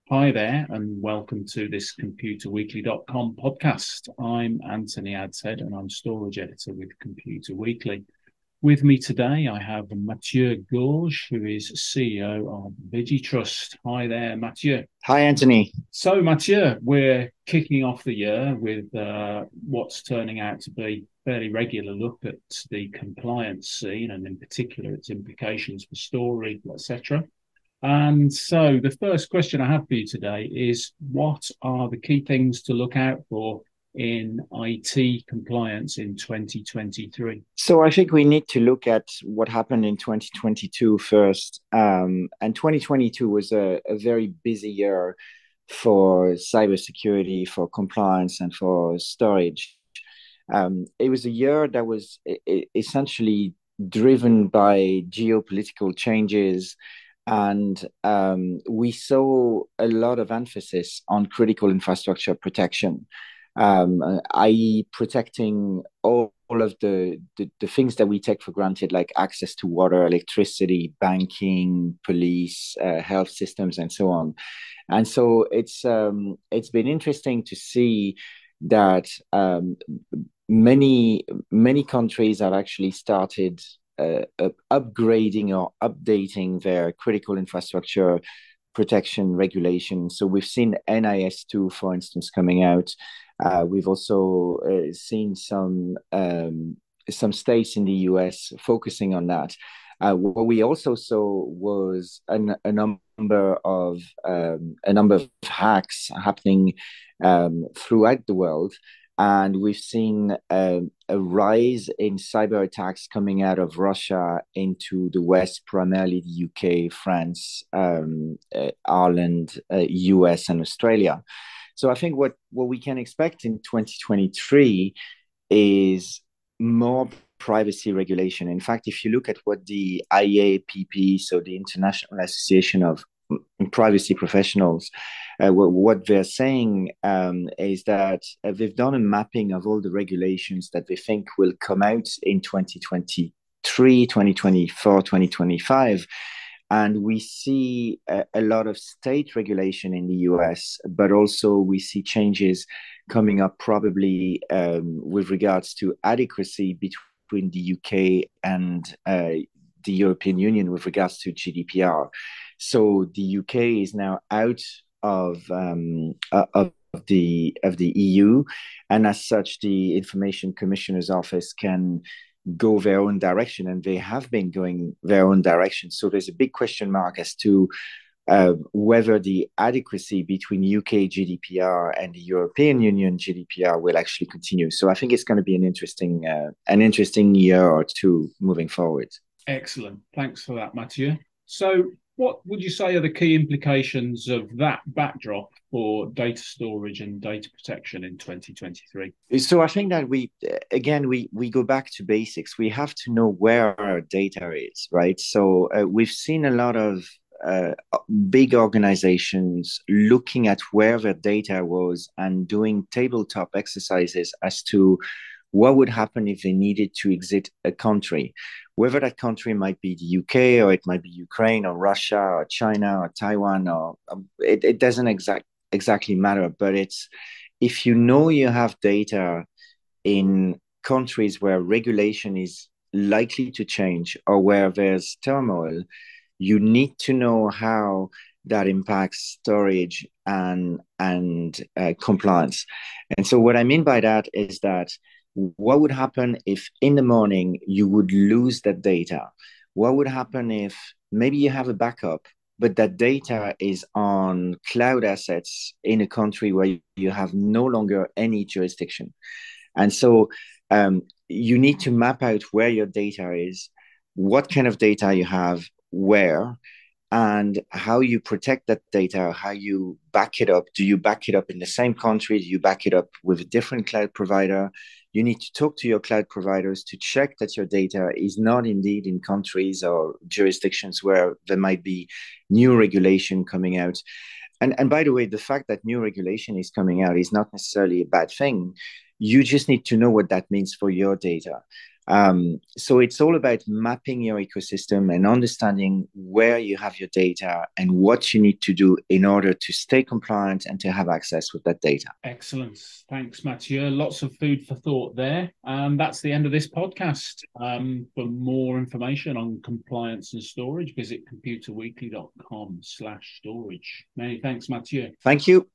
Hi there, and welcome to this ComputerWeekly.com podcast. I'm Anthony Adshead, and I'm storage editor with Computer Weekly. With me today, I have Mathieu Gorge, who is CEO of VigiTrust. Hi there, Mathieu. Hi, Anthony. So, Mathieu, we're kicking off the year with what's turning out to be a fairly regular look at the compliance scene, and in particular, its implications for storage, etc. And so the first question I have for you today is what are the key things to look out for in IT compliance in 2023? So I think we need to look at what happened in 2022 first. And 2022 was a very busy year for cybersecurity, for compliance, and for storage. It was a year that was essentially driven by geopolitical changes, and we saw a lot of emphasis on critical infrastructure protection, i.e., protecting all of the things that we take for granted, like access to water, electricity, banking, police, health systems, and so on. And so it's been interesting to see that many countries have actually started upgrading or updating their critical infrastructure protection regulation. So we've seen NIS2, for instance, coming out. We've also seen some states in the US focusing on that. What we also saw was a number of hacks happening throughout the world, and we've seen a rise in cyber attacks coming out of Russia into the West, primarily the UK, France, Ireland, US, and Australia. So I think what we can expect in 2023 is more privacy regulation. In fact, if you look at what the IAPP, so the International Association of Privacy Professionals, what they're saying is that they've done a mapping of all the regulations that they think will come out in 2023, 2024, 2025. And we see a lot of state regulation in the US, but also we see changes coming up probably with regards to adequacy between the UK and the European Union with regards to GDPR. So the UK is now out of the EU, and as such, the Information Commissioner's Office can go their own direction, and they have been going their own direction. So there's a big question mark as to whether the adequacy between UK GDPR and the European Union GDPR will actually continue. So I think it's going to be an interesting year or two moving forward. Excellent. Thanks for that, Mathieu. So, what would you say are the key implications of that backdrop for data storage and data protection in 2023? So I think that we go back to basics. We have to know where our data is, right? So we've seen a lot of uh, big organizations looking at where their data was and doing tabletop exercises as to what would happen if they needed to exit a country, whether that country might be the UK or it might be Ukraine or Russia or China or Taiwan, or it doesn't exactly matter. But it's, if you know you have data in countries where regulation is likely to change or where there's turmoil, you need to know how that impacts storage and compliance. And so what I mean by that is that what would happen if in the morning you would lose that data? What would happen if maybe you have a backup, but that data is on cloud assets in a country where you have no longer any jurisdiction? And so you need to map out where your data is, what kind of data you have, where, and how you protect that data, how you back it up. Do you back it up in the same country? Do you back it up with a different cloud provider? You need to talk to your cloud providers to check that your data is not indeed in countries or jurisdictions where there might be new regulation coming out. And by the way, the fact that new regulation is coming out is not necessarily a bad thing. You just need to know what that means for your data. So it's all about mapping your ecosystem and understanding where you have your data and what you need to do in order to stay compliant and to have access with that data. Excellent. Thanks, Mathieu. Lots of food for thought there. That's the end of this podcast. For more information on compliance and storage, visit computerweekly.com/storage. Many thanks, Mathieu. Thank you.